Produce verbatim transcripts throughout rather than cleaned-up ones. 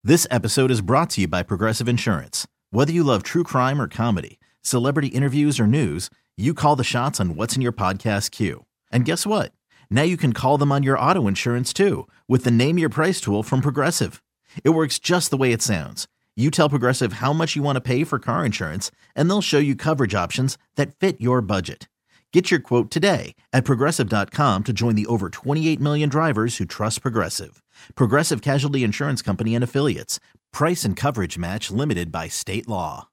This episode is brought to you by Progressive Insurance. Whether you love true crime or comedy, celebrity interviews or news, you call the shots on what's in your podcast queue. And guess what? Now you can call them on your auto insurance too with the Name Your Price tool from Progressive. It works just the way it sounds. You tell Progressive how much you want to pay for car insurance, and they'll show you coverage options that fit your budget. Get your quote today at Progressive dot com to join the over twenty-eight million drivers who trust Progressive. Progressive Casualty Insurance Company and Affiliates. Price and coverage match limited by state law.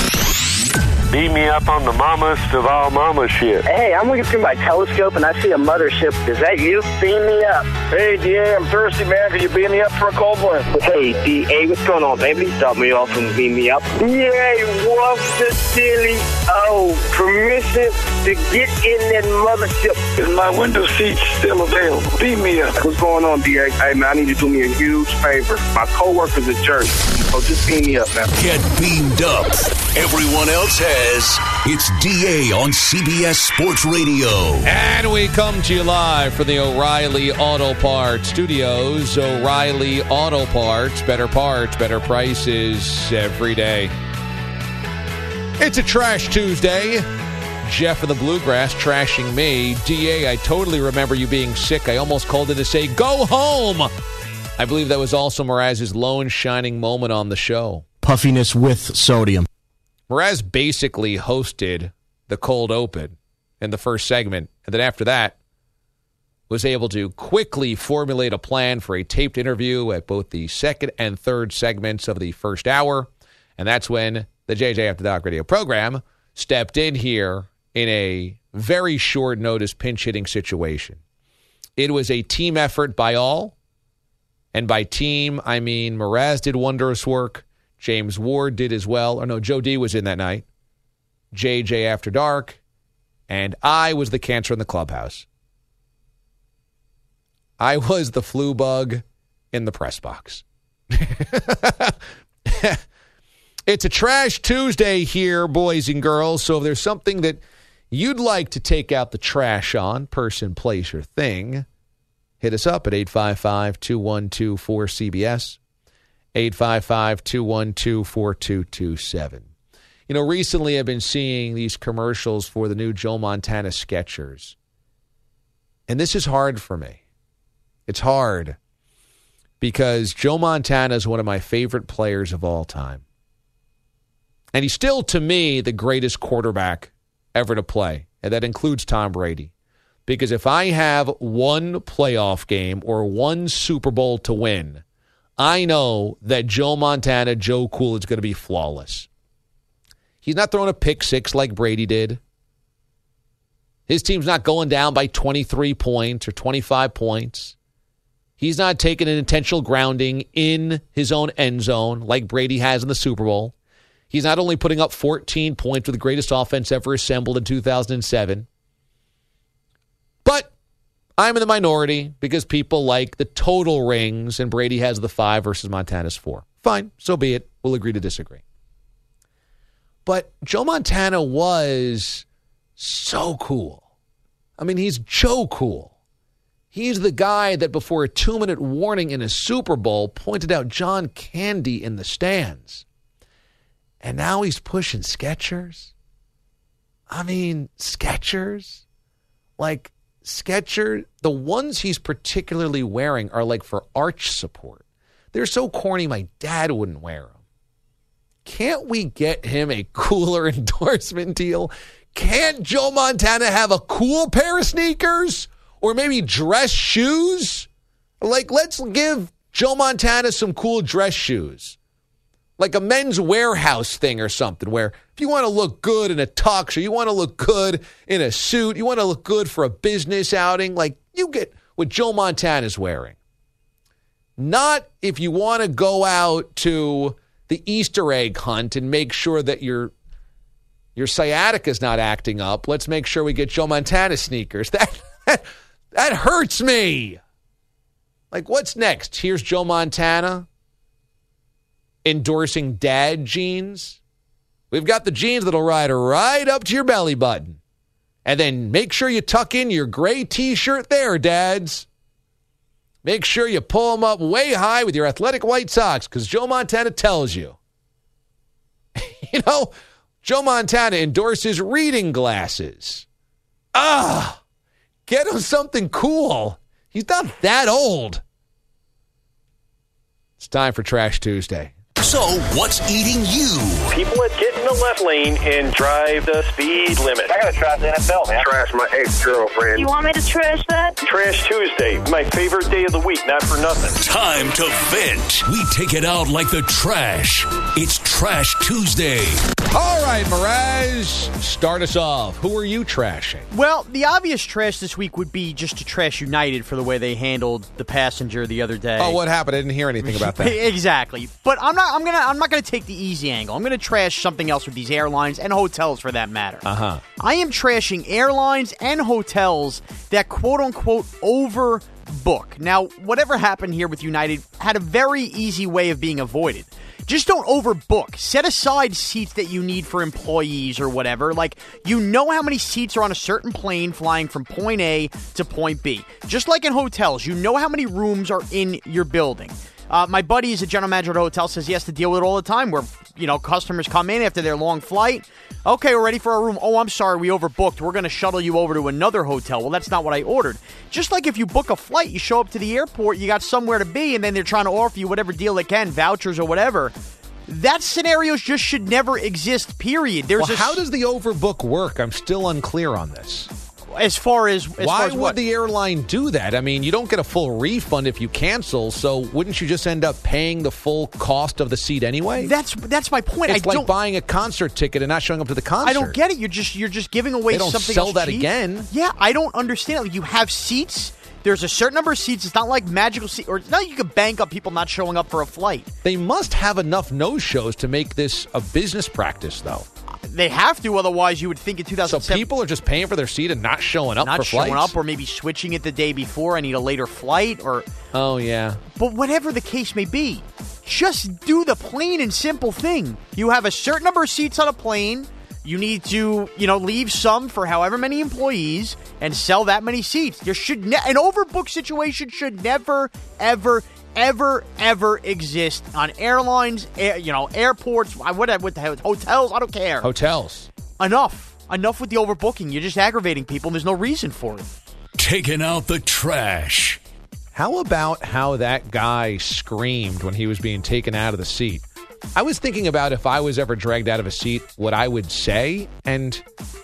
Beat me up on the mamas of all mama shit. Hey, I'm looking through my telescope and I see a mothership. Is that you? Beam me up. Hey, D A, I'm thirsty, man. Can you beam me up for a cold one? Hey, D A, what's going on, baby? Stop me off and beam me up. Yay, what's the silly? Oh, permission to get in that mothership. Is my window seat still available? Beam me up. What's going on, D A? Hey, man, I need you to do me a huge favor. My coworker's a jerk. So just beam me up, man. Get beamed up. Everyone else has. It's D A on C B S Sports Radio. And we come to you live from the O'Reilly Auto Parts Studios. O'Reilly Auto Parts. Better parts, better prices every day. It's a Trash Tuesday. Jeff of the Bluegrass trashing me. D A, I totally remember you being sick. I almost called in to say, go home. I believe that was also Mraz's lone shining moment on the show. Puffiness with sodium. Mraz basically hosted the cold open in the first segment, and then after that was able to quickly formulate a plan for a taped interview at both the second and third segments of the first hour, and that's when the J J After Dark radio program stepped in here in a very short notice pinch-hitting situation. It was a team effort by all, and by team, I mean Mraz did wondrous work. James Ward did as well. Or no, Joe D was in that night. J J After Dark. And I was the cancer in the clubhouse. I was the flu bug in the press box. It's a Trash Tuesday here, boys and girls. So if there's something that you'd like to take out the trash on, person, place, or thing, hit us up at eight five five, two one two, four C B S. eight five five, two one two, four two two seven. You know, recently I've been seeing these commercials for the new Joe Montana Skechers. And this is hard for me. It's hard because Joe Montana is one of my favorite players of all time. And he's still, to me, the greatest quarterback ever to play. And that includes Tom Brady. Because if I have one playoff game or one Super Bowl to win, I know that Joe Montana, Joe Cool, is going to be flawless. He's not throwing a pick six like Brady did. His team's not going down by twenty-three points or twenty-five points. He's not taking an intentional grounding in his own end zone like Brady has in the Super Bowl. He's not only putting up fourteen points with the greatest offense ever assembled in two thousand seven, but I'm in the minority because people like the total rings, and Brady has the five versus Montana's four. Fine, so be it. We'll agree to disagree. But Joe Montana was so cool. I mean, he's Joe Cool. He's the guy that before a two-minute warning in a Super Bowl pointed out John Candy in the stands. And now he's pushing Skechers. I mean, Skechers? Like, Skechers, the ones he's particularly wearing are like for arch support. They're so corny my dad wouldn't wear them. Can't we get him a cooler endorsement deal? Can't Joe Montana have a cool pair of sneakers? Or maybe dress shoes? Like, let's give Joe Montana some cool dress shoes. Like a Men's Warehouse thing or something where if you want to look good in a tux or you want to look good in a suit, you want to look good for a business outing, like you get what Joe Montana's wearing. Not if you want to go out to the Easter egg hunt and make sure that your your sciatica's not acting up. Let's make sure we get Joe Montana sneakers. That, that, that hurts me. Like, what's next? Here's Joe Montana endorsing dad jeans. We've got the jeans that'll ride right up to your belly button. And then make sure you tuck in your gray T-shirt there, dads. make sure you pull them up way high with your athletic white socks because Joe Montana tells you. You know, Joe Montana endorses reading glasses. Ah, get him something cool. He's not that old. It's time for Trash Tuesday. So, what's eating you? People that get in the left lane and drive the speed limit. I gotta trash the N F L, man. Trash my ex-girlfriend. You want me to trash that? Trash Tuesday, my favorite day of the week, not for nothing. Time to vent. We take it out like the trash. It's Trash Tuesday. All right, Mraz, start us off. Who are you trashing? Well, the obvious trash this week would be just to trash United for the way they handled the passenger the other day. Oh, what happened? I didn't hear anything about that. Exactly. But I'm not I'm gonna I'm not gonna take the easy angle. I'm gonna trash something else with these airlines and hotels for that matter. Uh-huh. I am trashing airlines and hotels that quote unquote overbook. Now, whatever happened here with United had a very easy way of being avoided. Just don't overbook. Set aside seats that you need for employees or whatever. Like, you know how many seats are on a certain plane flying from point A to point B. Just like in hotels, you know how many rooms are in your building. Uh, my buddy is a general manager at a hotel, says he has to deal with it all the time where, you know, customers come in after their long flight. Okay, we're ready for our room. Oh, I'm sorry, we overbooked. We're going to shuttle you over to another hotel. Well, that's not what I ordered. Just like if you book a flight, you show up to the airport, you got somewhere to be, and then they're trying to offer you whatever deal they can, vouchers or whatever. That scenario just should never exist, period. There's well, a, how does the overbook work? I'm still unclear on this. As far as, as Why far as would what? the airline do that? I mean, you don't get a full refund if you cancel, so wouldn't you just end up paying the full cost of the seat anyway? That's that's my point. It's I like don't, buying a concert ticket and not showing up to the concert. I don't get it. You're just you're just giving away They don't something sell else that cheap. again. Yeah, I don't understand it. You have seats. There's a certain number of seats. It's not like magical seats, or it's not like you can bank up people not showing up for a flight. They must have enough no-shows to make this a business practice, though. They have to, otherwise you would think in two thousand seven. So people are just paying for their seat and not showing up not for showing flights? up, or maybe switching it the day before. I need a later flight, or Oh, yeah. But whatever the case may be, just do the plain and simple thing. You have a certain number of seats on a plane. You need to, you know, leave some for however many employees and sell that many seats. There should ne- an overbook situation should never, ever, ever, ever exist on airlines, air, you know, airports, whatever, what the hell, hotels. I don't care. Hotels. Enough, enough with the overbooking. You're just aggravating people. And there's no reason for it. Taking out the trash. How about how that guy screamed when he was being taken out of the seat? I was thinking about if I was ever dragged out of a seat, what I would say, and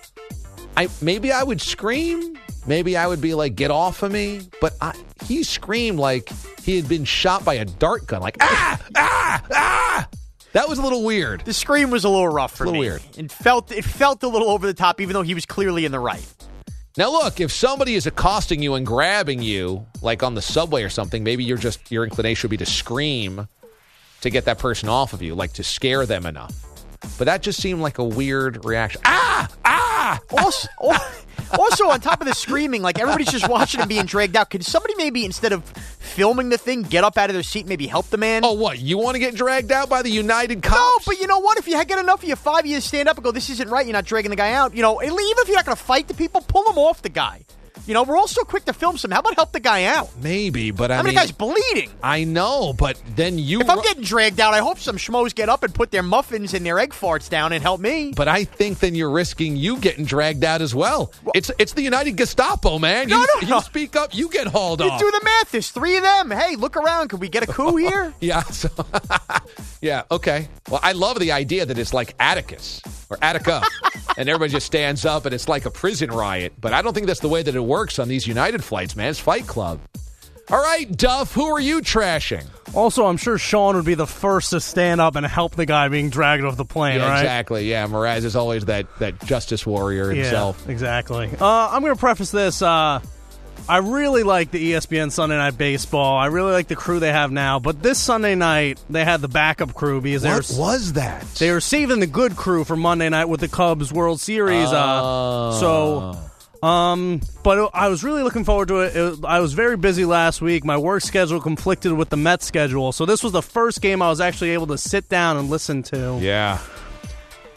I maybe I would scream, maybe I would be like, get off of me, but I, he screamed like he had been shot by a dart gun, like, ah, ah, ah! That was a little weird. The scream was a little rough for a little me. weird. It felt, it felt a little over the top, even though he was clearly in the right. Now, look, if somebody is accosting you and grabbing you, like on the subway or something, maybe you're just your inclination would be to scream to get that person off of you, like to scare them enough. But that just seemed like a weird reaction. Ah! Ah! Also, also on top of the screaming, like everybody's just watching him being dragged out. Could somebody maybe, instead of filming the thing, get up out of their seat and maybe help the man? Oh, what? You want to get dragged out by the United cops? No, but you know what? If you get enough of you five years, stand up and go, this isn't right, you're not dragging the guy out. You know, even if you're not going to fight the people, pull him off the guy. You know, we're all so quick to film some. How about help the guy out? Maybe, but I How mean... many guys bleeding? I know, but then you... If I'm getting dragged out, I hope some schmoes get up and put their muffins and their egg farts down and help me. But I think then you're risking you getting dragged out as well. well it's it's the United Gestapo, man. No, you, no, no. You speak up, you get hauled you off. Do the math. There's three of them. Hey, look around. Could we get a coup here? yeah, so... yeah, okay. Well, I love the idea that it's like Atticus or Attica, and everybody just stands up and it's like a prison riot. But I don't think that's the way that it works on these United flights, man. It's Fight Club. All right, Duff, who are you trashing? Also, I'm sure Sean would be the first to stand up and help the guy being dragged off the plane, yeah, right? Exactly, yeah. Mraz is always that, that justice warrior himself. Yeah, exactly. Uh, I'm going to preface this. Uh, I really like the E S P N Sunday Night Baseball. I really like the crew they have now. But this Sunday night, they had the backup crew because what they were, was that? They were saving the good crew for Monday night with the Cubs World Series. Oh. Uh, so, um, but I was really looking forward to it. it. I was very busy last week. My work schedule conflicted with the Mets schedule. So this was the first game I was actually able to sit down and listen to. Yeah.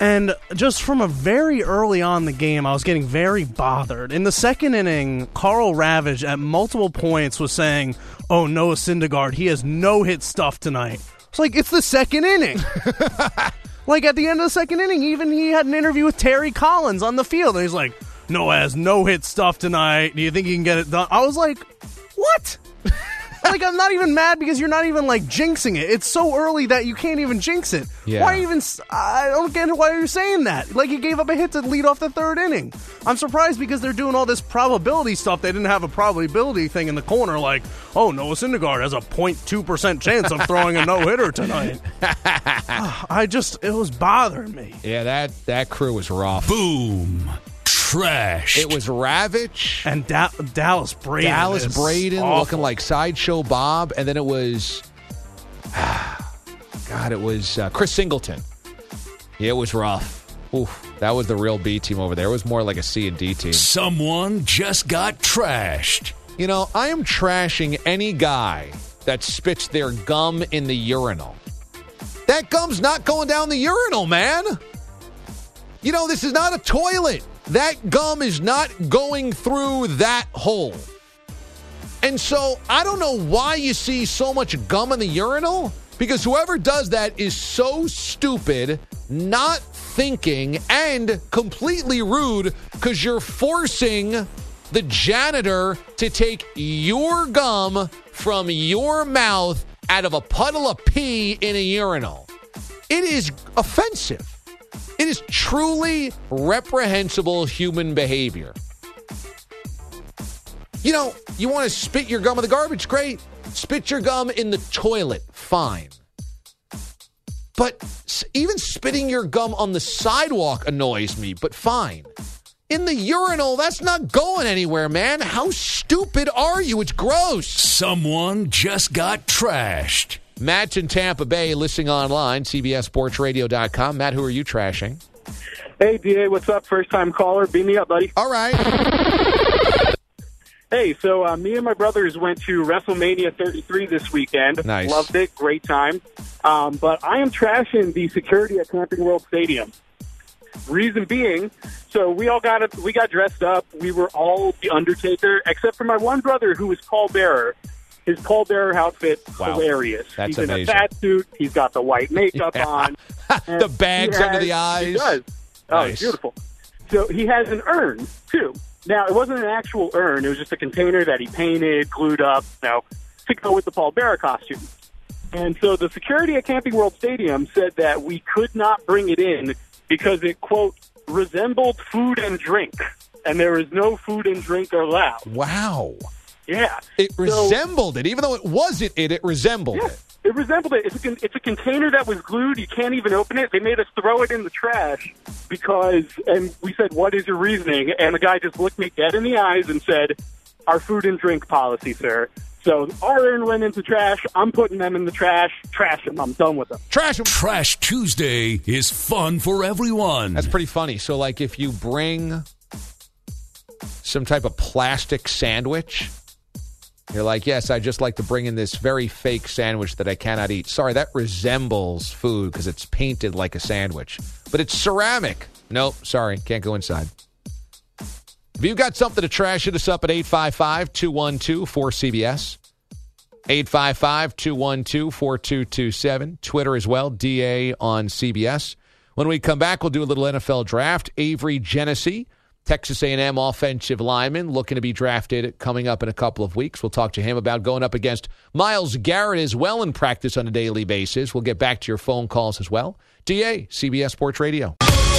And just from a very early on in the game, I was getting very bothered. In the second inning, Carl Ravage at multiple points was saying, oh, Noah Syndergaard, he has no-hit stuff tonight. It's like, it's the second inning. Like, at the end of the second inning, even he had an interview with Terry Collins on the field, and he's like, Noah has no-hit stuff tonight. Do you think he can get it done? I was like, what? Like, I'm not even mad because you're not even, like, jinxing it. It's so early that you can't even jinx it. Yeah. Why even... I don't get why you're saying that. Like, he gave up a hit to lead off the third inning. I'm surprised because they're doing all this probability stuff. They didn't have a probability thing in the corner like, oh, Noah Syndergaard has a zero point two percent chance of throwing a no-hitter tonight. I just... It was bothering me. Yeah, that, that crew was rough. Boom. Trash. It was Ravage. And da- Dallas Braden. Dallas is Braden awful. looking like Sideshow Bob. And then it was, God, it was uh, Chris Singleton. Yeah, it was rough. Oof, that was the real B team over there. It was more like a C and D team. Someone just got trashed. You know, I am trashing any guy that spits their gum in the urinal. That gum's not going down the urinal, man. You know, this is not a toilet. That gum is not going through that hole. And so I don't know why you see so much gum in the urinal, because whoever does that is so stupid, not thinking, and completely rude because you're forcing the janitor to take your gum from your mouth out of a puddle of pee in a urinal. It is offensive. It is truly reprehensible human behavior. You know, you want to spit your gum in the garbage? Great. Spit your gum in the toilet? Fine. But even spitting your gum on the sidewalk annoys me, but fine. In the urinal, that's not going anywhere, man. How stupid are you? It's gross. Someone just got trashed. Matt's in Tampa Bay, listening online, C B S Sports Radio dot com. Matt, who are you trashing? Hey, D A, what's up? First-time caller. Beat me up, buddy. All right. Hey, so uh, me and my brothers went to WrestleMania thirty-three this weekend. Nice. Loved it. Great time. Um, but I am trashing the security at Camping World Stadium. Reason being, so we all got it, we got dressed up. We were all the Undertaker, except for my one brother who was pallbearer. His pallbearer outfit, wow. hilarious. That's He's amazing. in a fat suit. He's got the white makeup yeah. on. The bags has, under the eyes. He does. Oh, Nice. it's beautiful. So he has an urn, too. Now, it wasn't an actual urn. It was just a container that he painted, glued up, you know, to go with the pallbearer costume. And so the security at Camping World Stadium said that we could not bring it in because it, quote, resembled food and drink. And there is no food and drink allowed. Wow. Yeah. It So- resembled it. Even though it wasn't it, it resembled Yeah, it. it resembled it. It's a, con- it's a container that was glued. You can't even open it. They made us throw it in the trash because, and we said, what is your reasoning? And the guy just looked me dead in the eyes and said, our food and drink policy, sir. So our urn went into trash. I'm putting them in the trash. Trash them. I'm done with them. Trash 'em. Trash Tuesday is fun for everyone. That's pretty funny. So, like, if you bring some type of plastic sandwich, you're like, yes, I just like to bring in this very fake sandwich that I cannot eat. Sorry, that resembles food because it's painted like a sandwich. But it's ceramic. Nope, sorry, can't go inside. If you've got something to trash, hit us up at eight five five, two one two, four C B S. eight five five, two one two, four two two seven. Twitter as well, D A on C B S. When we come back, we'll do a little N F L draft. Avery Genesee, Texas A and M offensive lineman, looking to be drafted coming up in a couple of weeks. We'll talk to him about going up against Myles Garrett as well in practice on a daily basis. We'll get back to your phone calls as well. D A, C B S Sports Radio.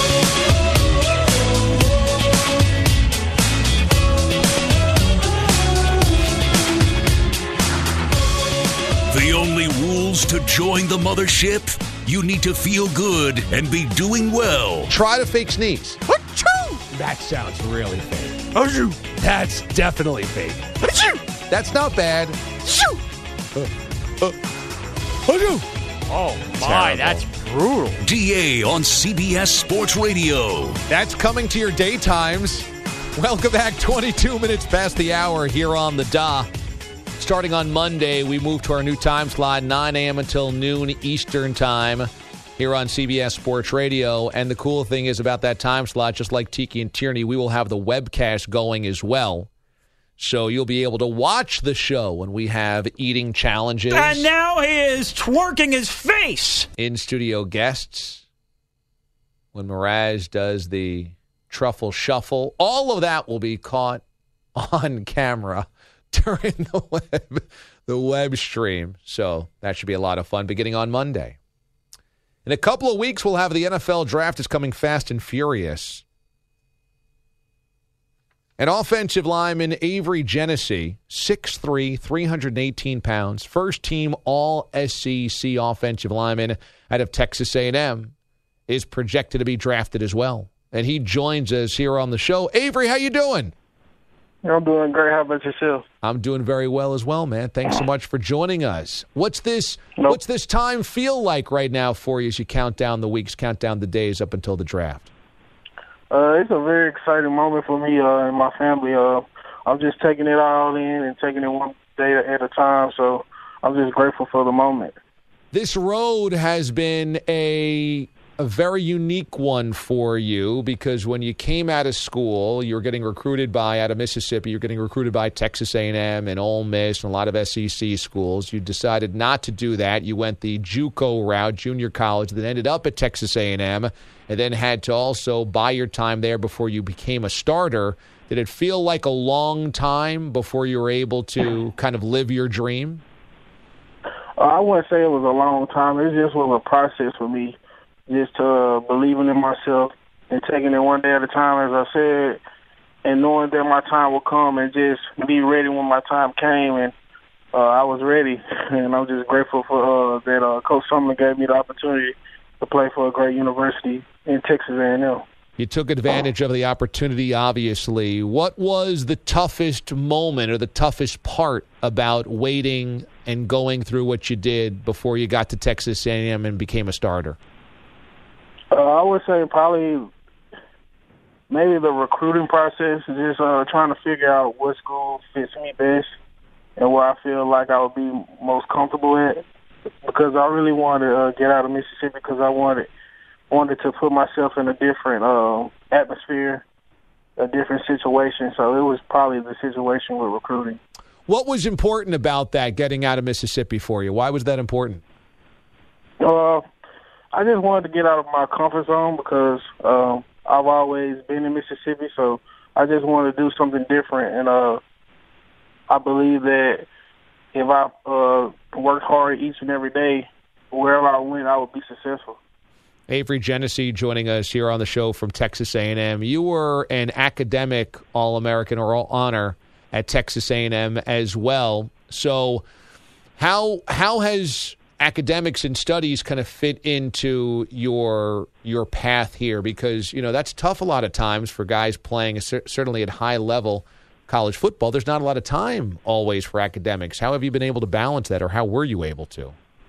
The only rules to join the mothership? You need to feel good and be doing well. Try to fake sneeze. Achoo! That sounds really fake. Achoo! That's definitely fake. Achoo! That's not bad. Achoo! Uh, uh, achoo! Oh, my, Terrible. that's brutal. D A on C B S Sports Radio. That's coming to your daytimes. Welcome back. twenty-two minutes past the hour here on the D A. Starting on Monday, we move to our new time slot, nine a.m. until noon Eastern time. here on C B S Sports Radio. And the cool thing is about that time slot, just like Tiki and Tierney, we will have the webcast going as well. So you'll be able to watch the show when we have eating challenges. And now he is twerking his face. In-studio guests. When Mraz does the truffle shuffle. All of that will be caught on camera during the web, the web stream. So that should be a lot of fun beginning on Monday. In a couple of weeks, we'll have the N F L draft is coming fast and furious. An offensive lineman, Avery Genesee, six three, three hundred eighteen pounds, first-team All-S E C offensive lineman out of Texas A and M, is projected to be drafted as well. And he joins us here on the show. Avery, how you doing? I'm doing great. How about yourself? I'm doing very well as well, man. Thanks so much for joining us. What's this Nope. What's this time feel like right now for you as you count down the weeks, count down the days up until the draft? Uh, it's a very exciting moment for me uh, and my family. Uh, I'm just taking it all in and taking it one day at a time, so I'm just grateful for the moment. This road has been a a very unique one for you because when you came out of school, you were getting recruited by, out of Mississippi, you're getting recruited by Texas A and M and Ole Miss and a lot of S E C schools. You decided not to do that. You went the JUCO route, junior college, then ended up at Texas A and M and then had to also buy your time there before you became a starter. Did it feel like a long time before you were able to kind of live your dream? Uh, I wouldn't say it was a long time. It just was a process for me. Just uh, believing in myself and taking it one day at a time, as I said, and knowing that my time will come and just be ready when my time came. And uh, I was ready, and I'm just grateful for uh, that uh, Coach Sumlin gave me the opportunity to play for a great university in Texas A and M. You took advantage of the opportunity, obviously. What was the toughest moment or the toughest part about waiting and going through what you did before you got to Texas A and M and became a starter? Uh, I would say probably maybe the recruiting process, just uh, trying to figure out what school fits me best and where I feel like I would be most comfortable at. Because I really wanted to uh, get out of Mississippi because I wanted wanted to put myself in a different uh, atmosphere, a different situation. So it was probably the situation with recruiting. What was important about that, getting out of Mississippi for you? Why was that important? Uh, I just wanted to get out of my comfort zone because um, I've always been in Mississippi, so I just wanted to do something different. And uh, I believe that if I uh, worked hard each and every day, wherever I went, I would be successful. Avery Genesee joining us here on the show from Texas A and M. You were an academic All-American or All-Honor at Texas A and M as well. So how how has academics and studies kind of fit into your your path here? Because, you know, that's tough a lot of times for guys playing, certainly at high level college football. There's not a lot of time always for academics. How have you been able to balance that, or how were you able to?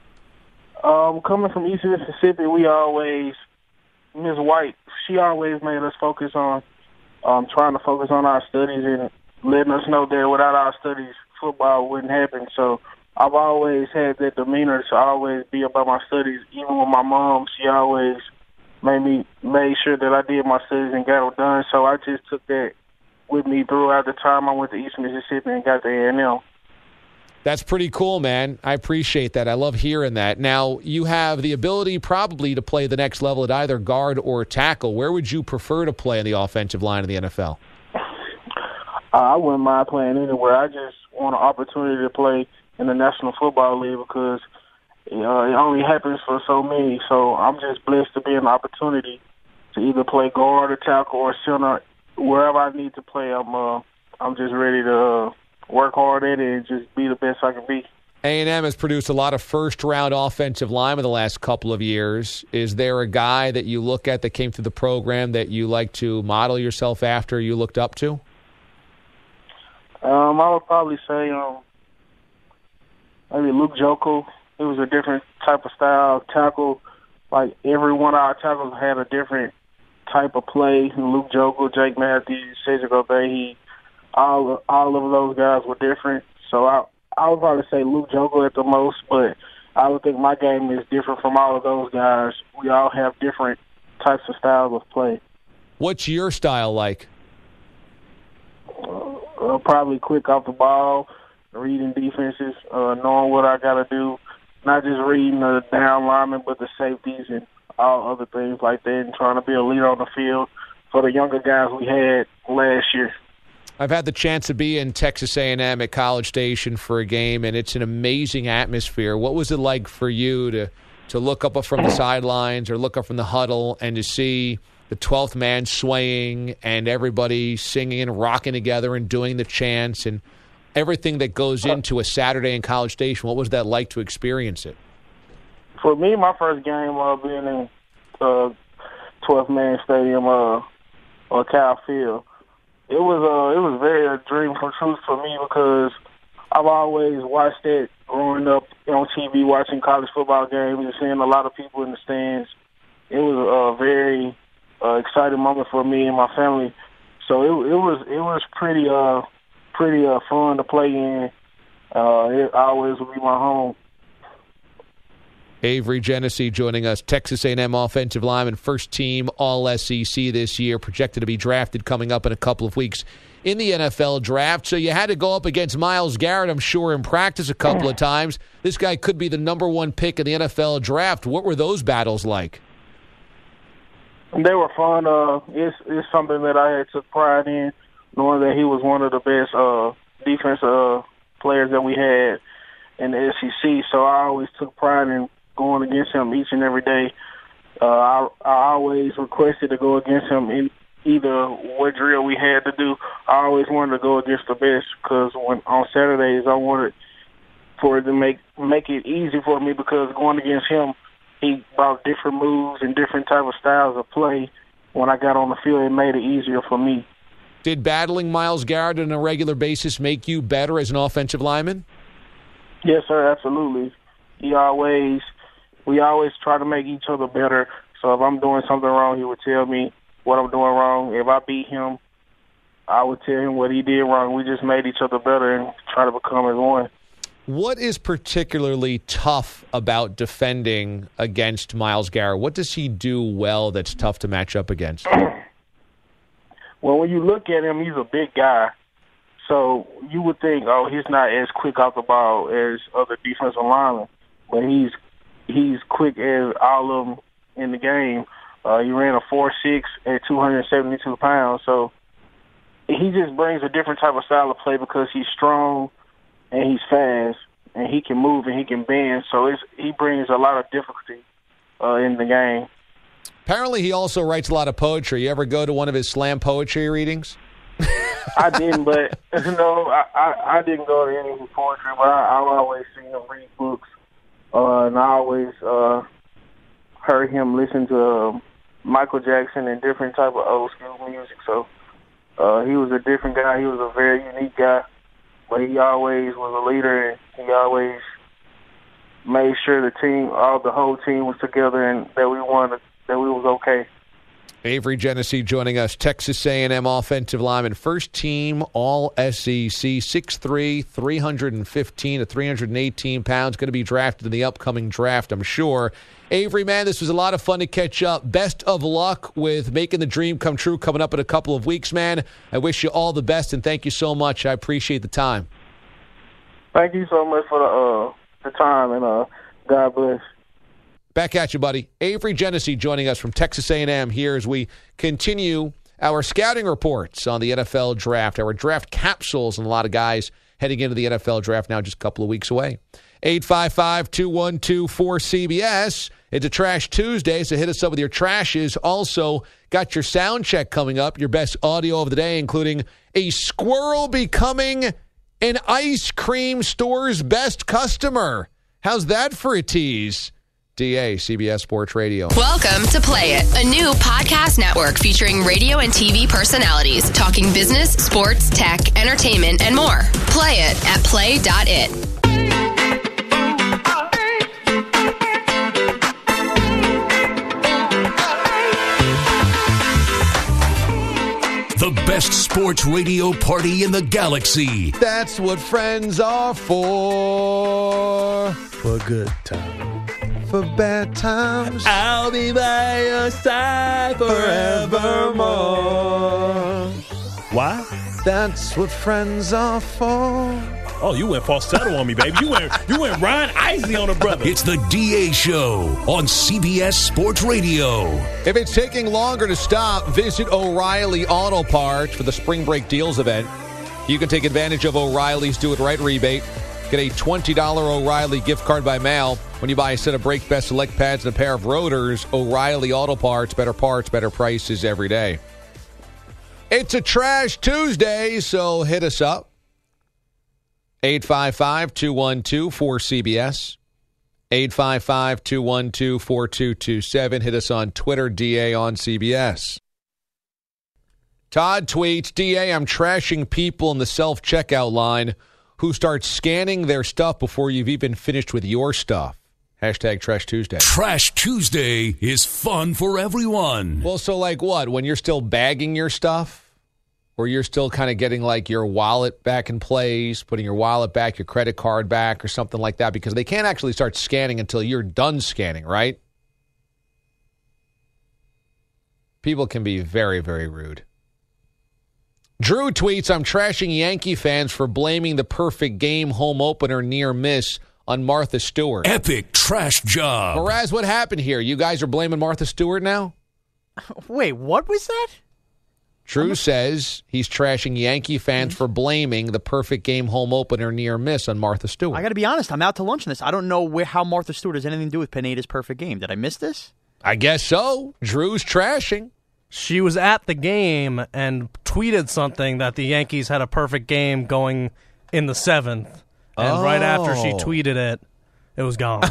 Um, coming from East Mississippi, we always, Miz White, she always made us focus on um, trying to focus on our studies and letting us know that without our studies, football wouldn't happen. So I've always had that demeanor to always be about my studies. Even with my mom, she always made me made sure that I did my studies and got it done. So I just took that with me throughout the time I went to East Mississippi and got to A and M. That's pretty cool, man. I appreciate that. I love hearing that. Now, you have the ability probably to play the next level at either guard or tackle. Where would you prefer to play in the offensive line in the N F L? Uh, I wouldn't mind playing anywhere. I just want an opportunity to play in the National Football League because uh, it only happens for so many. So I'm just blessed to be an opportunity to either play guard or tackle or center. Wherever I need to play, I'm uh, I'm just ready to uh, work hard at it and just be the best I can be. A and M has produced a lot of first-round offensive linemen the last couple of years. Is there a guy that you look at that came through the program that you like to model yourself after, you looked up to? Um, I would probably say um, maybe Luke Joeckel. It was a different type of style of tackle. Like every one of our tackles had a different type of play. Luke Joeckel, Jake Matthews, Cedric Obehi, all all of those guys were different. So I I would probably say Luke Joeckel at the most, but I would think my game is different from all of those guys. We all have different types of styles of play. What's your style like? Uh, uh, probably quick off the ball, reading defenses, uh, knowing what I got to do, not just reading the down linemen, but the safeties and all other things like that, and trying to be a leader on the field for the younger guys we had last year. I've had the chance to be in Texas A and M at College Station for a game, and it's an amazing atmosphere. What was it like for you to, to look up from the sidelines or look up from the huddle and to see the twelfth man swaying and everybody singing and rocking together and doing the chants and everything that goes into a Saturday in College Station? What was that like to experience it? For me, my first game uh, being in uh, twelfth man stadium uh, or Cal Field, it was uh, it was very a dream come true for me because I've always watched it growing up on T V, watching college football games and seeing a lot of people in the stands. It was a very uh, exciting moment for me and my family. So it, it was it was pretty uh pretty uh, fun to play in. Uh, it always will be my home. Avery Genesee joining us, Texas A and M offensive lineman, first team All S E C this year, projected to be drafted coming up in a couple of weeks in the N F L draft. So you had to go up against Myles Garrett, I'm sure, in practice a couple of times. This guy could be the number one pick in the N F L draft. What were those battles like? They were fun. Uh, it's, it's something that I had took pride in, knowing that he was one of the best uh, defensive uh, players that we had in the S E C. So I always took pride in going against him each and every day. Uh, I, I always requested to go against him in either what drill we had to do. I always wanted to go against the best because when on Saturdays I wanted for it to make make it easy for me because going against him, he brought different moves and different type of styles of play. When I got on the field, it made it easier for me. Did battling Myles Garrett on a regular basis make you better as an offensive lineman? Yes, sir, absolutely. He always, we always try to make each other better. So if I'm doing something wrong, he would tell me what I'm doing wrong. If I beat him, I would tell him what he did wrong. We just made each other better and try to become as one. What is particularly tough about defending against Myles Garrett? What does he do well that's tough to match up against? Well, when you look at him, he's a big guy. So you would think, oh, he's not as quick off the ball as other defensive linemen. But he's he's quick as all of them in the game. Uh, he ran a four six at two hundred seventy-two pounds. So he just brings a different type of style of play because he's strong and he's fast and he can move and he can bend. So it's, he brings a lot of difficulty uh, in the game. Apparently he also writes a lot of poetry. You ever go to one of his slam poetry readings? I didn't, but you know, I, I, I didn't go to any of his poetry, but I, I've always seen him read books, uh, and I always uh, heard him listen to uh, Michael Jackson and different type of old school music. So uh, he was a different guy. He was a very unique guy, but he always was a leader, and he always made sure the team, all the whole team, was together and that we wanted, that we was okay. Avery Genesee joining us, Texas A and M offensive lineman, first team All S E C, six three, three fifteen to three eighteen pounds, going to be drafted in the upcoming draft, I'm sure. Avery, man, this was a lot of fun to catch up. Best of luck with making the dream come true coming up in a couple of weeks, man. I wish you all the best, and thank you so much. I appreciate the time. Thank you so much for the, uh, the time, and uh, God bless. Back at you, buddy. Avery Genesee joining us from Texas A and M here as we continue our scouting reports on the N F L draft, our draft capsules, and a lot of guys heading into the N F L draft now just a couple of weeks away. eight five five, two one two, four C B S. It's a Trash Tuesday, so hit us up with your trashes. Also, got your sound check coming up, your best audio of the day, including a squirrel becoming an ice cream store's best customer. How's that for a tease? D A, C B S Sports Radio. Welcome to Play It, a new podcast network featuring radio and T V personalities talking business, sports, tech, entertainment, and more. Play it at play dot it. The best sports radio party in the galaxy. That's what friends are for. For good time. For bad times. I'll be by your side forevermore. Why? That's what friends are for. Oh, you went falsetto on me, baby. You went you went Ryan Isley on a brother. It's the D A Show on C B S Sports Radio. If it's taking longer to stop, visit O'Reilly Auto Parts for the Spring Break Deals event. You can take advantage of O'Reilly's Do It Right rebate. Get a twenty dollars O'Reilly gift card by mail when you buy a set of Brake Best Select pads and a pair of rotors. O'Reilly Auto Parts, better parts, better prices every day. It's a Trash Tuesday, so hit us up. eight five five, two one two, four C B S. eight five five, two one two, four two two seven. Hit us on Twitter, D A on C B S. Todd tweets, D A, I'm trashing people in the self-checkout line who start scanning their stuff before you've even finished with your stuff. Hashtag Trash Tuesday. Trash Tuesday is fun for everyone. Well, so like what? When you're still bagging your stuff? Or you're still kind of getting like your wallet back in place, putting your wallet back, your credit card back or something like that, because they can't actually start scanning until you're done scanning, right? People can be very, very rude. Drew tweets, I'm trashing Yankee fans for blaming the perfect game home opener near miss on Martha Stewart. Epic trash job. Mraz, what happened here? You guys are blaming Martha Stewart now? Wait, what was that? Drew says he's trashing Yankee fans mm-hmm. for blaming the perfect game home opener near miss on Martha Stewart. I got to be honest. I'm out to lunch on this. I don't know where, how Martha Stewart has anything to do with Pineda's perfect game. Did I miss this? I guess so. Drew's trashing. She was at the game and tweeted something that the Yankees had a perfect game going in the seventh. And oh. right after she tweeted it, it was gone.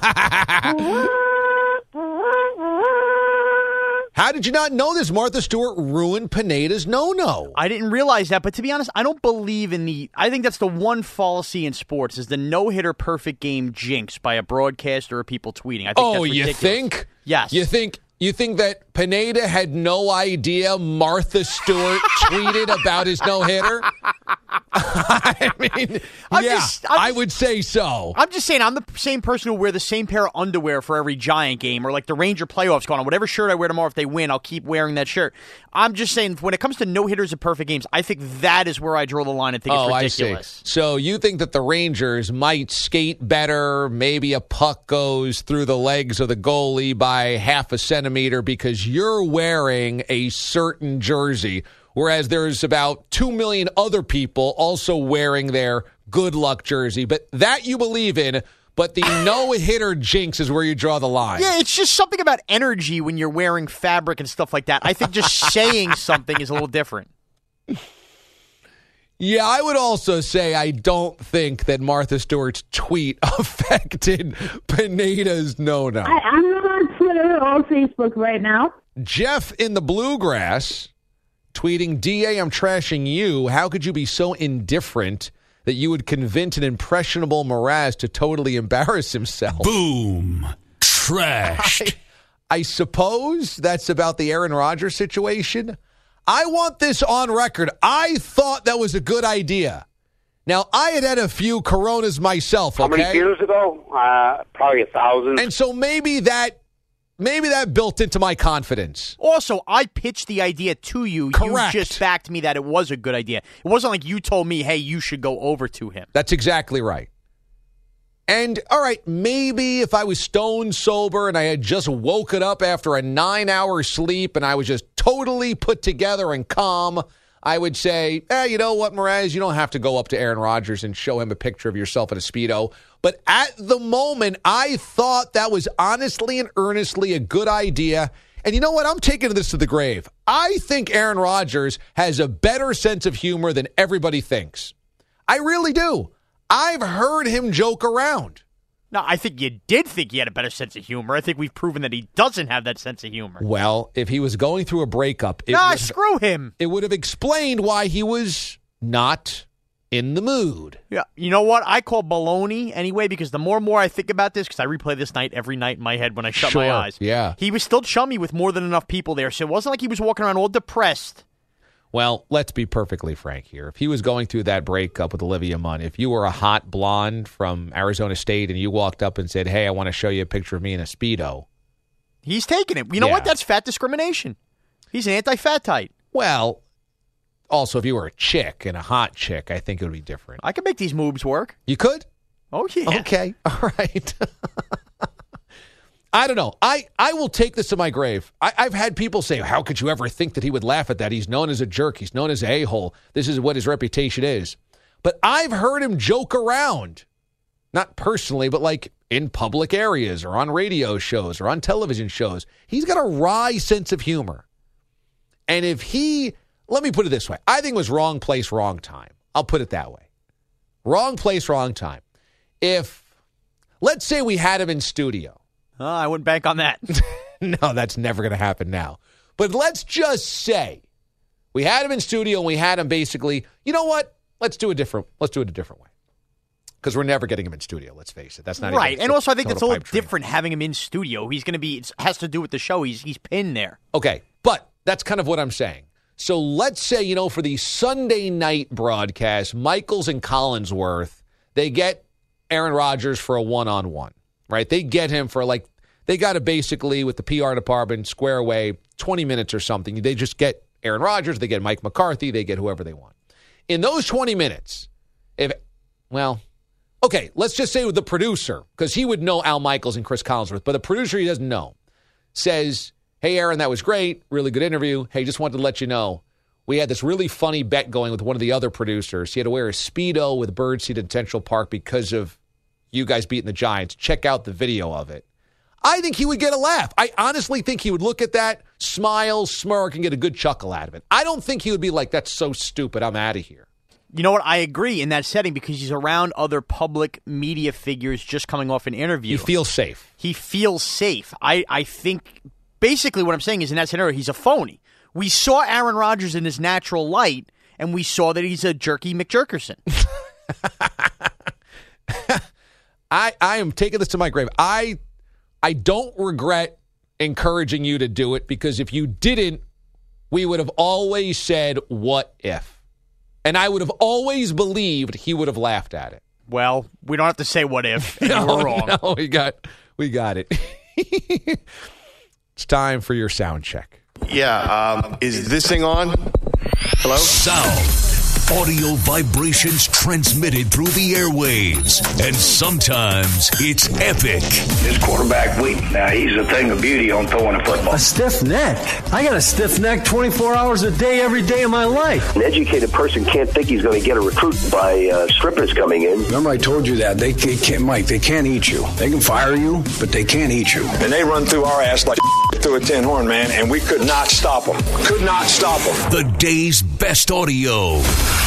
How did you not know this? Martha Stewart ruined Pineda's no-no. I didn't realize that, but to be honest, I don't believe in the... I think that's the one fallacy in sports is the no-hitter perfect game jinx by a broadcaster or people tweeting. I think oh, that's ridiculous. You think? Yes. You think you think that Pineda had no idea Martha Stewart tweeted about his no-hitter? I mean, I'm yeah, just, I'm I just, would say so. I'm just saying I'm the same person who wear the same pair of underwear for every Giant game or like the Ranger playoffs going on. Whatever shirt I wear tomorrow, if they win, I'll keep wearing that shirt. I'm just saying when it comes to no-hitters and perfect games, I think that is where I draw the line and think oh, it's ridiculous. I see. So you think that the Rangers might skate better, maybe a puck goes through the legs of the goalie by half a centimeter because you're wearing a certain jersey, whereas there's about two million other people also wearing their good luck jersey. But that you believe in, but the no-hitter jinx is where you draw the line. Yeah, it's just something about energy when you're wearing fabric and stuff like that. I think just saying something is a little different. Yeah, I would also say I don't think that Martha Stewart's tweet affected Pineda's no-no. I, I'm not on Twitter or Facebook right now. Jeff in the Bluegrass tweeting, D A, I'm trashing you. How could you be so indifferent that you would convince an impressionable Mraz to totally embarrass himself? Boom. Trashed. I, I suppose that's about the Aaron Rodgers situation. I want this on record. I thought that was a good idea. Now, I had had a few Coronas myself, okay? How many years ago? Uh, probably a thousand. And so maybe that maybe that built into my confidence. Also, I pitched the idea to you. Correct. You just backed me that it was a good idea. It wasn't like you told me, hey, you should go over to him. That's exactly right. And, all right, maybe if I was stone sober and I had just woken up after a nine-hour sleep and I was just totally put together and calm, I would say, eh, you know what, Mraz, you don't have to go up to Aaron Rodgers and show him a picture of yourself in a Speedo. But at the moment, I thought that was honestly and earnestly a good idea. And you know what? I'm taking this to the grave. I think Aaron Rodgers has a better sense of humor than everybody thinks. I really do. I've heard him joke around. No, I think you did think he had a better sense of humor. I think we've proven that he doesn't have that sense of humor. Well, if he was going through a breakup, it nah, would, screw him. It would have explained why he was not in the mood. Yeah, you know what? I call baloney anyway because the more and more I think about this, because I replay this night every night in my head when I shut sure, my eyes. Yeah, he was still chummy with more than enough people there, so it wasn't like he was walking around all depressed. Well, let's be perfectly frank here. If he was going through that breakup with Olivia Munn, if you were a hot blonde from Arizona State and you walked up and said, hey, I want to show you a picture of me in a Speedo. He's taking it. You know Yeah. what? That's fat discrimination. He's an anti-fat type. Well, also, if you were a chick and a hot chick, I think it would be different. I could make these moves work. You could? Oh, yeah. Okay. All right. I don't know. I, I will take this to my grave. I, I've had people say, how could you ever think that he would laugh at that? He's known as a jerk. He's known as an a-hole. This is what his reputation is. But I've heard him joke around. Not personally, but like in public areas or on radio shows or on television shows. He's got a wry sense of humor. And if he, let me put it this way. I think it was wrong place, wrong time. I'll put it that way. Wrong place, wrong time. If, let's say we had him in studio. Oh, I wouldn't bank on that. No, that's never going to happen now. But let's just say we had him in studio and we had him basically, you know what? Let's do a different, let's do it a different way. Because we're never getting him in studio, let's face it. That's not right. Even, And also, I think that's a total little pipe dream. different having him in studio. He's going to be, it has to do with the show. He's he's pinned there. Okay, but that's kind of what I'm saying. So let's say, you know, for the Sunday night broadcast, Michaels and Collinsworth, they get Aaron Rodgers for a one-on-one, right? They get him for like, they got to basically, with the P R department, square away twenty minutes or something. They just get Aaron Rodgers, they get Mike McCarthy, they get whoever they want. In those twenty minutes, if, well, okay, let's just say with the producer, because he would know Al Michaels and Chris Collinsworth, but the producer he doesn't know, says, hey, Aaron, that was great, really good interview. Hey, just wanted to let you know, we had this really funny bet going with one of the other producers. He had to wear a Speedo with birdseed in Central Park because of you guys beating the Giants. Check out the video of it. I think he would get a laugh. I honestly think he would look at that, smile, smirk, and get a good chuckle out of it. I don't think he would be like, that's so stupid, I'm out of here. You know what? I agree in that setting because he's around other public media figures just coming off an interview. He feels safe. He feels safe. I, I think basically what I'm saying is in that scenario, he's a phony. We saw Aaron Rodgers in his natural light, and we saw that he's a jerky McJerkerson. I, I am taking this to my grave. I I don't regret encouraging you to do it because if you didn't, we would have always said, what if? And I would have always believed he would have laughed at it. Well, we don't have to say what if. And no, you were wrong. No, we got, we got it. It's time for your sound check. Yeah, um, is this thing on? Hello? Sound. Audio vibrations transmitted through the airwaves. And sometimes it's epic. This quarterback weak. Now, he's a thing of beauty on throwing a football. A stiff neck? I got a stiff neck twenty-four hours a day, every day of my life. An educated person can't think he's going to get a recruit by uh, strippers coming in. Remember I told you that. They can't, Mike, they can't eat you. They can fire you, but they can't eat you. And they run through our ass like through a tin horn, man, and we could not stop them. Could not stop them. The day's best audio.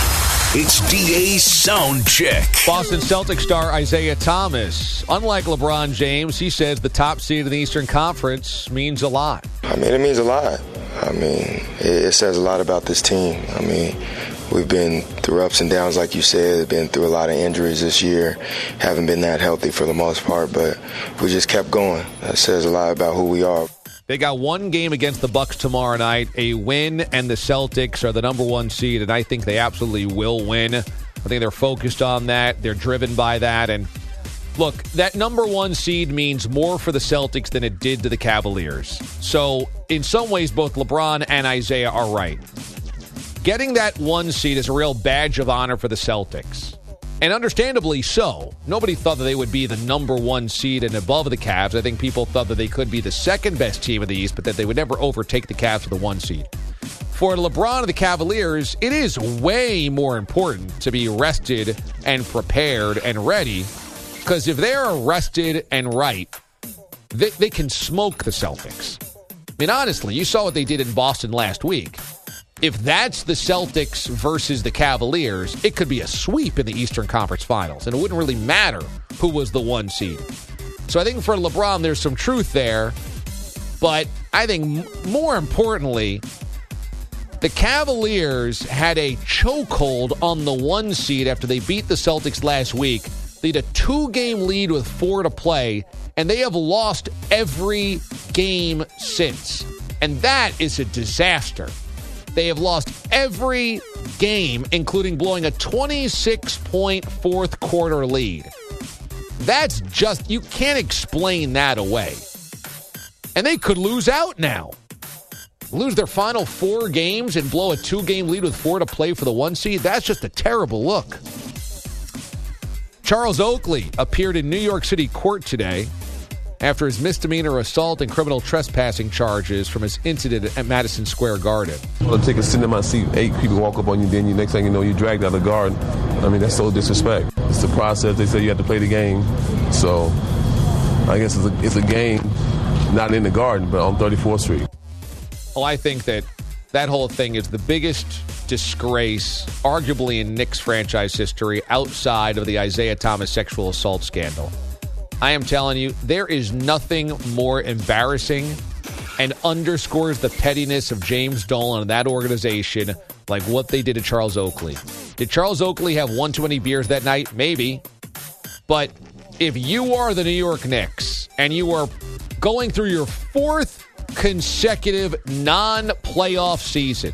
It's D A's Sound Check. Boston Celtics star Isaiah Thomas. Unlike LeBron James, he says the top seed in the Eastern Conference means a lot. I mean, it means a lot. I mean, it says a lot about this team. I mean, we've been through ups and downs, like you said, been through a lot of injuries this year. Haven't been that healthy for the most part, but we just kept going. That says a lot about who we are. They got one game against the Bucks tomorrow night, a win, and the Celtics are the number one seed, and I think they absolutely will win. I think they're focused on that. They're driven by that. And look, that number one seed means more for the Celtics than it did to the Cavaliers. So in some ways, both LeBron and Isaiah are right. Getting that one seed is a real badge of honor for the Celtics. And understandably so. Nobody thought that they would be the number one seed and above the Cavs. I think people thought that they could be the second best team in the East, but that they would never overtake the Cavs for the one seed. For LeBron and the Cavaliers, it is way more important to be rested and prepared and ready, because if they're rested and right, they, they can smoke the Celtics. I mean, honestly, you saw what they did in Boston last week. If that's the Celtics versus the Cavaliers, it could be a sweep in the Eastern Conference Finals, and it wouldn't really matter who was the one seed. So I think for LeBron, there's some truth there, but I think m- more importantly, the Cavaliers had a chokehold on the one seed after they beat the Celtics last week. They had a two-game lead with four to play, and they have lost every game since. And that is a disaster. They have lost every game, including blowing a twenty-six point fourth quarter lead. That's just, you can't explain that away. And they could lose out now. Lose their final four games and blow a two-game lead with four to play for the one seed. That's just a terrible look. Charles Oakley appeared in New York City court today after his misdemeanor assault and criminal trespassing charges from his incident at Madison Square Garden. Well, take a sit in my seat, eight people walk up on you, then you next thing you know, you dragged out of the garden. I mean, that's so disrespect. It's the process. They say you have to play the game. So I guess it's a, it's a game, not in the garden, but on thirty-fourth Street. Well, I think that that whole thing is the biggest disgrace, arguably in Knicks franchise history, outside of the Isaiah Thomas sexual assault scandal. I am telling you, there is nothing more embarrassing and underscores the pettiness of James Dolan and that organization like what they did to Charles Oakley. Did Charles Oakley have one too many beers that night? Maybe. But if you are the New York Knicks and you are going through your fourth consecutive non-playoff season,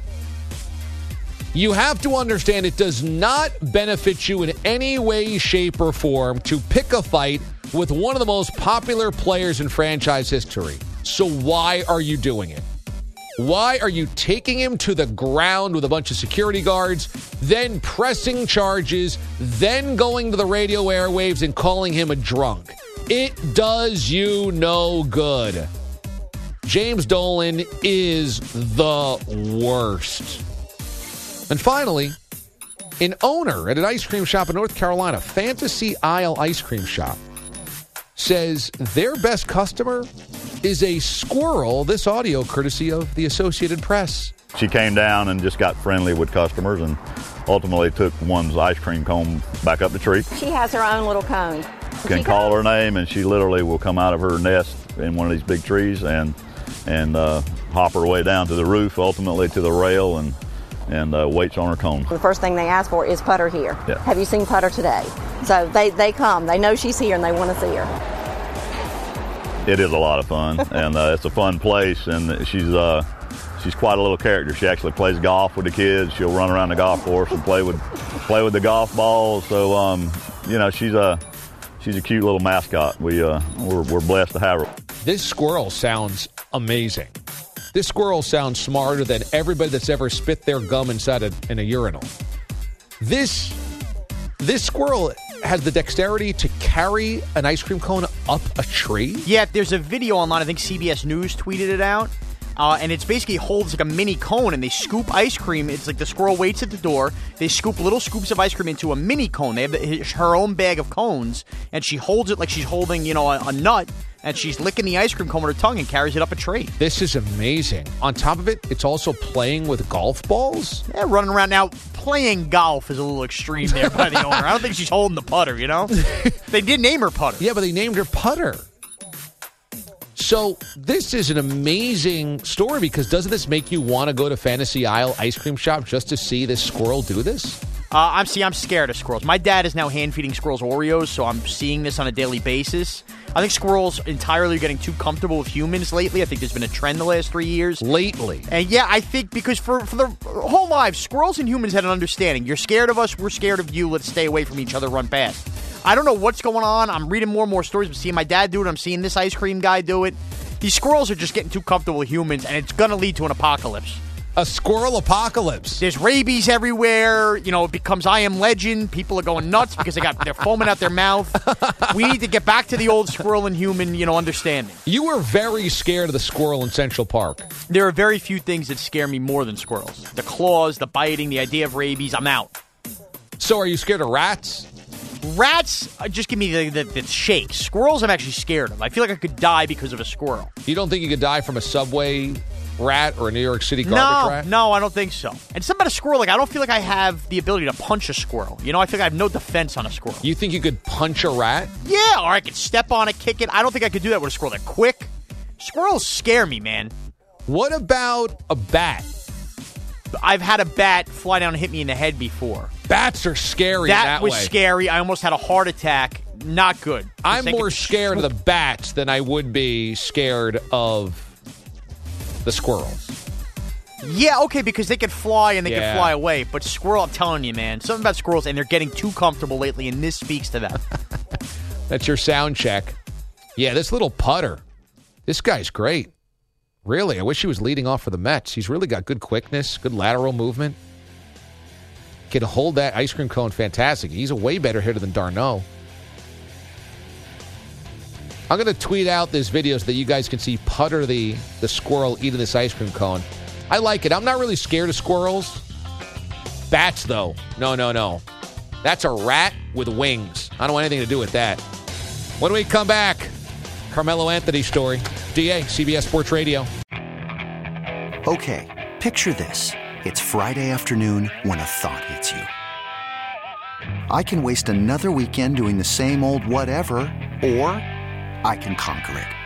you have to understand it does not benefit you in any way, shape, or form to pick a fight with one of the most popular players in franchise history. So why are you doing it? Why are you taking him to the ground with a bunch of security guards, then pressing charges, then going to the radio airwaves and calling him a drunk? It does you no good. James Dolan is the worst. And finally, an owner at an ice cream shop in North Carolina, Fantasy Isle Ice Cream Shop, says their best customer is a squirrel. This audio courtesy of the Associated Press. She came down and just got friendly with customers and ultimately took one's ice cream cone back up the tree. She has her own little cone. Can call her name and she literally will come out of her nest in one of these big trees and and uh, hop her way down to the roof, ultimately to the rail, and and uh, waits on her cone. The first thing they ask for is Putter here. Yeah. Have you seen Putter today? So they, they come. They know she's here and they want to see her. It is a lot of fun, and uh, it's a fun place, and she's uh, she's quite a little character. She actually plays golf with the kids. She'll run around the golf course and play with play with the golf balls. So um, you know, she's a she's a cute little mascot. We uh, we're, we're blessed to have her. This squirrel sounds amazing. This squirrel sounds smarter than everybody that's ever spit their gum inside a, in a urinal. This this squirrel has the dexterity to carry an ice cream cone up a tree? Yeah, there's a video online. I think C B S News tweeted it out. Uh, and it's basically holds like a mini cone, and they scoop ice cream. It's like the squirrel waits at the door. They scoop little scoops of ice cream into a mini cone. They have the, her own bag of cones, and she holds it like she's holding, you know, a, a nut, and she's licking the ice cream cone with her tongue and carries it up a tree. This is amazing. On top of it, it's also playing with golf balls? Yeah, running around. Now, playing golf is a little extreme there by the owner. I don't think she's holding the putter, you know? They did name her Putter. Yeah, but they named her Putter. So this is an amazing story because doesn't this make you want to go to Fantasy Isle Ice Cream Shop just to see this squirrel do this? Uh, I'm see. I'm scared of squirrels. My dad is now hand feeding squirrels Oreos, so I'm seeing this on a daily basis. I think squirrels entirely are getting too comfortable with humans lately. I think there's been a trend the last three years. Lately. And yeah, I think because for, for their whole lives, squirrels and humans had an understanding. You're scared of us, we're scared of you. Let's stay away from each other, run fast. I don't know what's going on. I'm reading more and more stories. I'm seeing my dad do it. I'm seeing this ice cream guy do it. These squirrels are just getting too comfortable with humans, and it's going to lead to an apocalypse. A squirrel apocalypse. There's rabies everywhere. You know, it becomes I Am Legend. People are going nuts because they got they're foaming out their mouth. We need to get back to the old squirrel and human, you know, understanding. You were very scared of the squirrel in Central Park. There are very few things that scare me more than squirrels. The claws, the biting, the idea of rabies. I'm out. So are you scared of rats? Rats uh, just give me the, the, the shakes. Squirrels I'm actually scared of. I feel like I could die because of a squirrel. You don't think you could die from a subway rat or a New York City garbage no, rat? No, I don't think so. And something about a squirrel, like I don't feel like I have the ability to punch a squirrel. You know, I feel like I have no defense on a squirrel. You think you could punch a rat? Yeah, or I could step on it, kick it. I don't think I could do that with a squirrel. They're quick. Squirrels scare me, man. What about a bat? I've had a bat fly down and hit me in the head before. Bats are scary that, that was way. scary. I almost had a heart attack. Not good. I'm more scared of the bats than I would be scared of the squirrels. Yeah, okay, because they could fly and they Yeah. could fly away. But squirrel, I'm telling you, man, something about squirrels, and they're getting too comfortable lately, and this speaks to that. That's your sound check. Yeah, this little putter. This guy's great. Really, I wish he was leading off for the Mets. He's really got good quickness, good lateral movement. Can hold that ice cream cone fantastic. He's a way better hitter than d'Arnaud. I'm going to tweet out this video so that you guys can see Putter the, the squirrel eating this ice cream cone. I like it. I'm not really scared of squirrels. Bats, though. No, no, no. That's a rat with wings. I don't want anything to do with that. When we come back, Carmelo Anthony story. D A, C B S Sports Radio. Okay, picture this. It's Friday afternoon when a thought hits you. I can waste another weekend doing the same old whatever, or I can conquer it.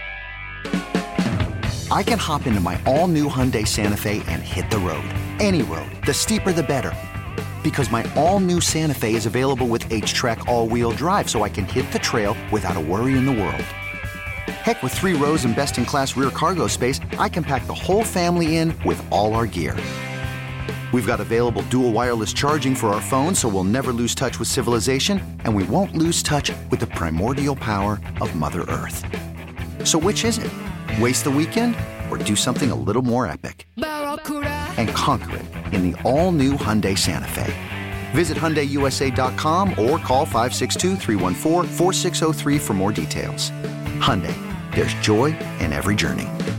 I can hop into my all-new Hyundai Santa Fe and hit the road. Any road. The steeper, the better. Because my all-new Santa Fe is available with H-Track all-wheel drive, so I can hit the trail without a worry in the world. Heck, with three rows and best-in-class rear cargo space, I can pack the whole family in with all our gear. We've got available dual wireless charging for our phones, so we'll never lose touch with civilization, and we won't lose touch with the primordial power of Mother Earth. So which is it? Waste the weekend or do something a little more epic? And conquer it in the all-new Hyundai Santa Fe. Visit Hyundai U S A dot com or call five six two, three one four, four six zero three for more details. Hyundai, there's joy in every journey.